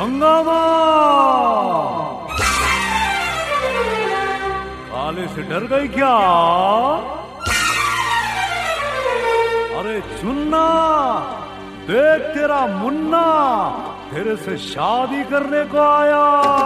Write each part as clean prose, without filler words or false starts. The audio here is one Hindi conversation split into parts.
हंगामा। काले से डर गई क्या? अरे चुन्ना, देख तेरा मुन्ना तेरे से शादी करने को आया।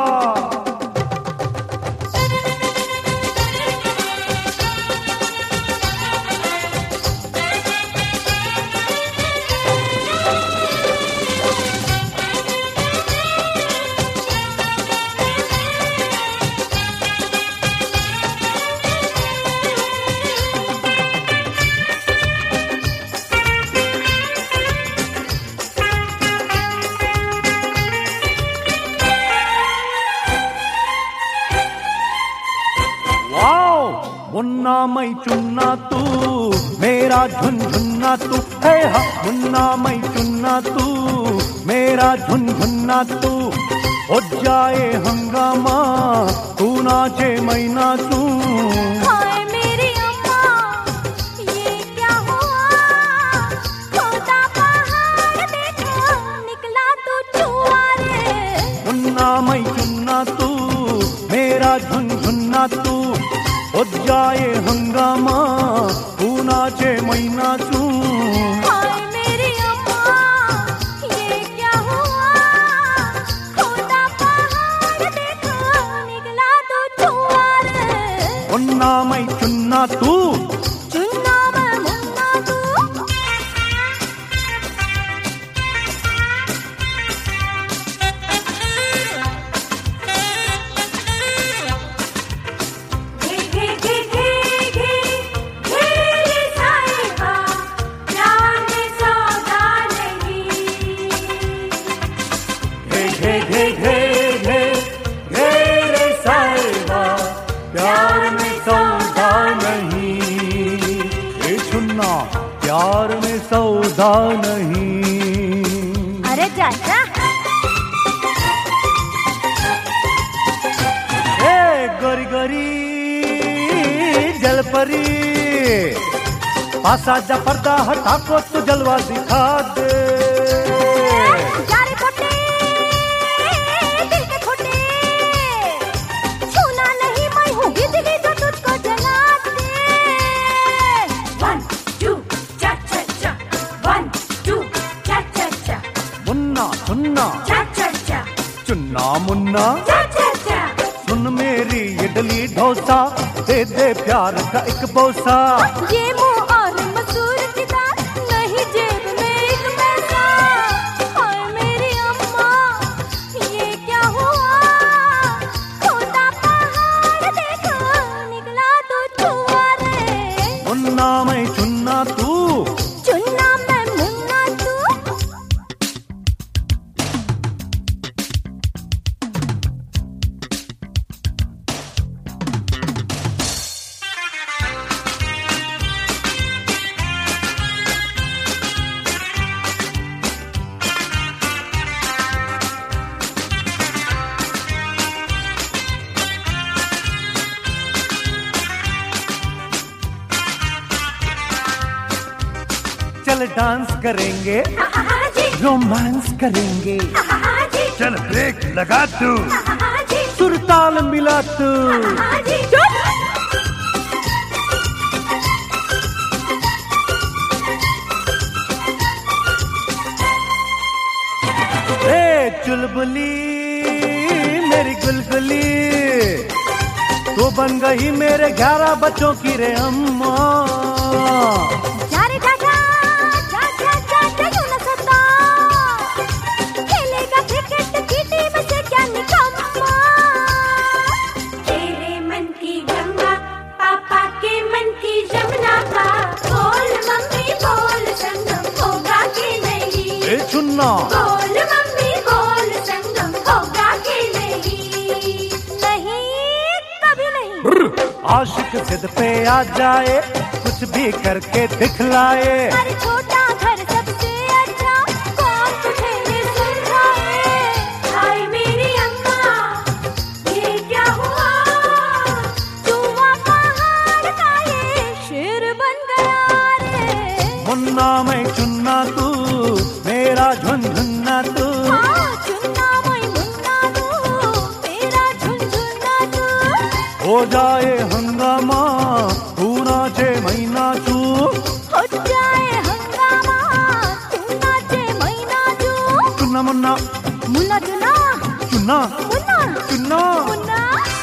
मुन्ना मैं चुन्ना तू मेरा झुनझुन्ना तू है, हा मुन्ना मैं चुन्ना तू मेरा झुनझुन्ना तू। हो जाए हंगामा तू नाचे मैं नाचूं। हाय मेरी अम्मा ये क्या हुआ, खोदा पहाड़ देखा निकला तू चूहा रे। मुन्ना मैं चुन्ना तू मेरा झुनझुन्ना तू। हो जाए हंगामा तू नाचे मैं नाचूं। हाय मेरी अम्मा ये क्या हुआ, खोदा पहाड़ देखा निकला तू चूहा रे। मुन्ना मैं चुन्ना तू, चुन्ना मैं मुन्ना तू। प्यार में सौदा नहीं। अरे चाचा ए गोरी गोरी जलपरी, पासा जा पर्दा हटा को तू जलवा दिखा दे। जारे खोटे दिल के खोटे, छूना नहीं मैं हूँ बिजली जो तुझको जला दे। 1 2 चा चा चा, 1 2 चा चा चा। मुन्ना चुन्ना चा चा चा, चुन्ना मुन्ना चा चा चा। सुन मेरी इडली डोसा, दे दे प्यार का एक बोसा। ये मुँह और मसूर की दाल नहीं जेब में एक पैसा। हाय मेरी अम्मा ये क्या हुआ, खोदा पहाड़ देखा निकला तू चूहा रे। मुन्ना मैं चुन्ना तू, चुन्ना मैं मुन्ना तू। चल डांस करेंगे, रोमांस करेंगे। चल ब्रेक लगा तू, सुरताल मिला तू। ए चुलबुली मेरी गुलगुली, तू बन गई मेरे 11 बच्चों की रे अम्मा। चुन्ना बोल मम्मी बोल संगम होगा कि नहीं। नहीं कभी नहीं। आशिक जिद पे आ जाए, कुछ भी करके दिखलाए। अरे छोटा घर सबसे अच्छा, कौन तुझे ये सुझाए। हाय मेरी अम्मा ये क्या हुआ, चूहा पहाड़ का ये शेर बन गया रे। मुन्ना मैं चुन्ना तू मेरा झुनझुन्ना तू। हाँ चुन्ना मैं हो जाए हंगामा तू नाचे मैं नाचू, हो जाए हंगामा तू नाचे मैं नाचूं। चुन्ना मुन्ना मुन्ना चुन्ना चुन्ना मुन्ना चुन्ना मुन्ना